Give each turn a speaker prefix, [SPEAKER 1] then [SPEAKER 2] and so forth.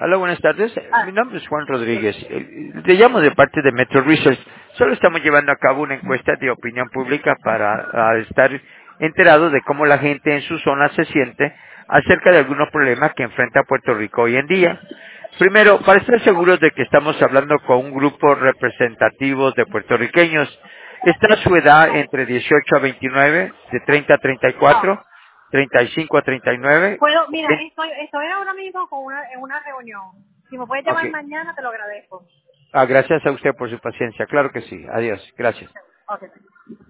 [SPEAKER 1] Hola, buenas tardes. Mi
[SPEAKER 2] Ah,
[SPEAKER 1] nombre es Juan Rodríguez. Le llamo de parte de Metro Research. Solo estamos llevando a cabo una encuesta de opinión pública para estar enterado de cómo la gente en su zona se siente acerca de algunos problemas que enfrenta Puerto Rico hoy en día. Primero, para estar seguros de que estamos hablando con un grupo representativo de puertorriqueños, ¿está su edad entre 18 a 29, de 30 a
[SPEAKER 2] no.
[SPEAKER 1] 34, 35 a 39?
[SPEAKER 2] Puedo, mira, estoy ahora mismo en una reunión. Si me puedes
[SPEAKER 1] Ok.
[SPEAKER 2] llamar mañana, te lo agradezco.
[SPEAKER 1] Gracias a usted por su paciencia. Claro que sí. Adiós. Gracias.
[SPEAKER 2] Ok.